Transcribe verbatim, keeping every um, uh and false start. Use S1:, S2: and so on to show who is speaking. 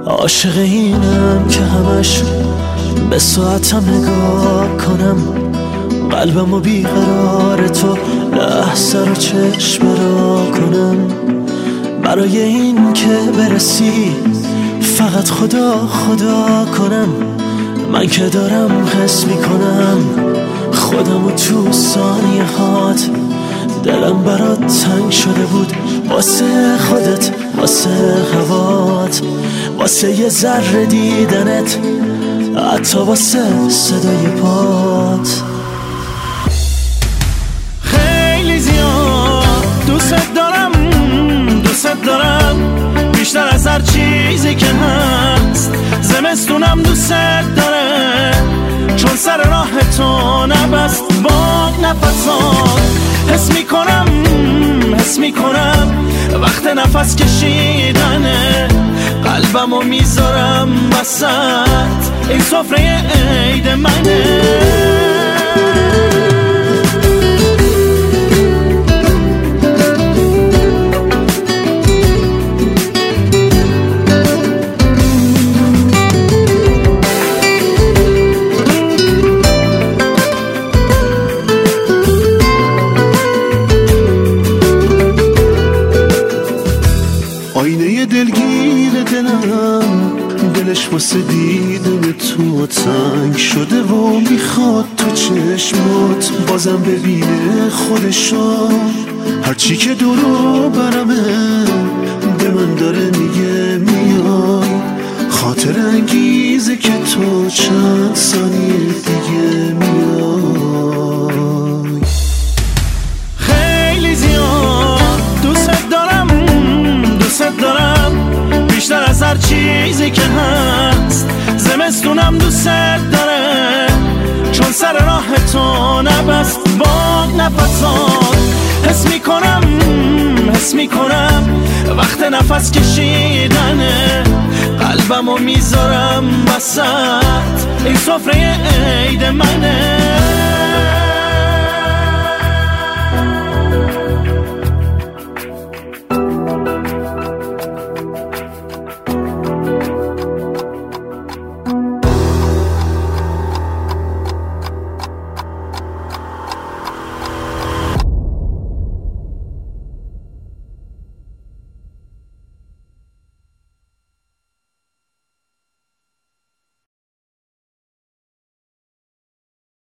S1: عاشق اینم که همش به ساعتم نگاه کنم، قلبمو بیقرار تو لحظه رو چشم را کنم. برای این که برسی فقط خدا خدا کنم، من که دارم حس میکنم خودمو تو ثانیه هات. دلم برات تنگ شده بود واسه خودت، واسه هوات، واسه یه ذره دیدنت، حتی واسه صدای پات.
S2: خیلی زیاد دوست دارم، دوست دارم بیشتر از هر چیزی که هست. زمستونم دوست داره چون سر راه تو نبست با نفسات. حس میکنم حس میکنم وقت نفس کشیدنه، قلبمو میذارم وسط این سفره عید منه.
S3: آینه دلگیر دلم، دلش واسه دیدن تو تنگ شده و میخواد تو چشمات بازم ببینه خودشو. هرچی که دورو برمه به من داره میگه میای، خاطر انگیزه که تو چند ثانیه دیگه میای.
S2: خیلی زیاد دوست دارم، دوست دارم بیشتر از هر چیزی که هست. زمستونم دوست داره چون سر راه تو نبست با نفسات. حس میکنم حس میکنم وقت نفس کشیدنه، قلبمو میذارم وسط این سفره عید منه.